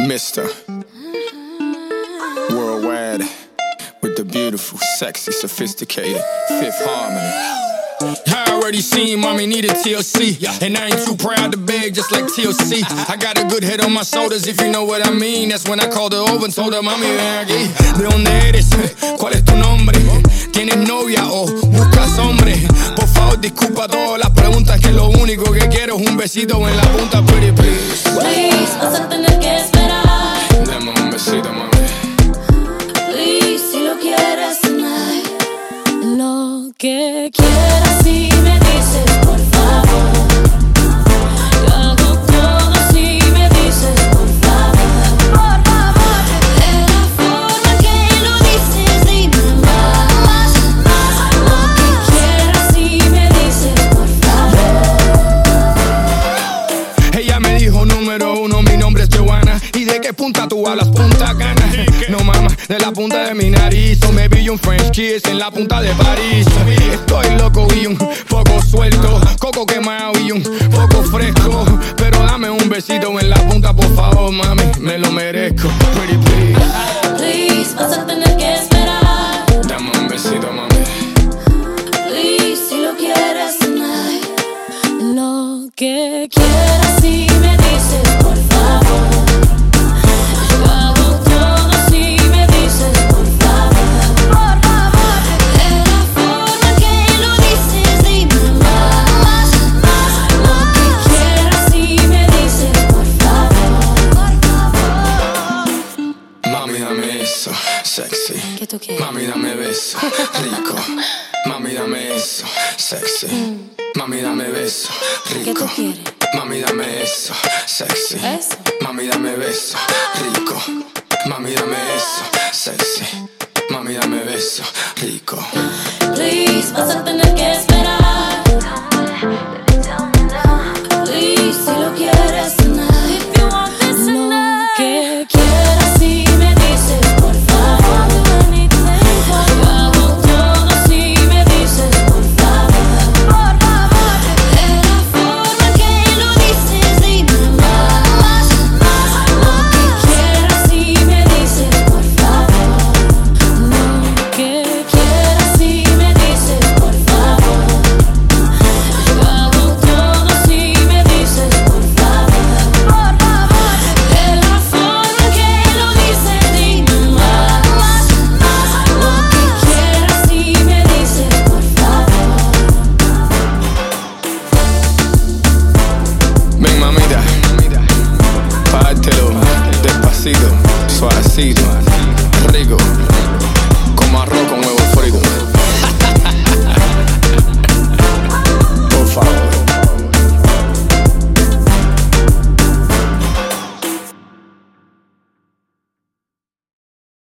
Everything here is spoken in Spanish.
Mr. Worldwide, with the beautiful, sexy, sophisticated Fifth Harmony. I already seen mommy needed TLC, and I ain't too proud to beg just like TLC. I got a good head on my shoulders, if you know what I mean. That's when I called her over and told her, mami, ven aquí. ¿De dónde eres? ¿Cuál es tu nombre? ¿Tienes novia o buscas hombre? Por favor, disculpa todas las preguntas, que lo único que quiero es un besito en la punta, pretty please. Please, vas a tener que esperar. Dame un besito, mami. Please, si lo quieres tonight. Lo que quieras si me dices, por favor. Yo hago todo si me dices, por favor. Por favor. De la forma que lo dices, dime más. Lo que quieras si me dices, por favor. Ella me dijo número uno, mi nombre es Joanna. ¿Y de qué punta tú hablas? Punta Cana. No mama, de la punta de mi nariz. O me vi un French kiss en la punta de París. Estoy loco y un poco suelto, coco quemado y un poco fresco. Pero dame un besito en la punta, por favor, mami, me lo merezco. Pretty please. Please, vas a tener que esperar. Dame un besito, mami. Please, si lo quieres tonight. Lo que quieras si me dices, por favor. Yo hago todo si me dices, por favor. Por favor. De la forma que lo dices, dime más. Lo que quieras si me dices, por favor. Por favor. Mami, dame eso, sexy. ¿Qué tú quieres? Mami, dame beso, rico. Mami, dame eso, sexy. Mami, dame beso, rico. ¿Qué tú quieres? Mami, dame eso, sexy. ¿Eso? Mami, dame beso, rico. Mami, dame eso, sexy. Mami, dame beso, rico. Please, vas a tener que esperar. Please, si lo quieres tonight. Lo que quieras si me dices, por favor. Yo hago todo si me dices, por favor. Por favor. De la forma que lo dices, dime más. Lo que quieras si me dices, por favor. Lo que quieras si me dices, por favor. Yo hago todo si me dices, por favor. Por favor. De la forma que lo dices, dime más. Lo que quieras si me dices, por favor. Ven, mamita, pártelo despacito, suavecito.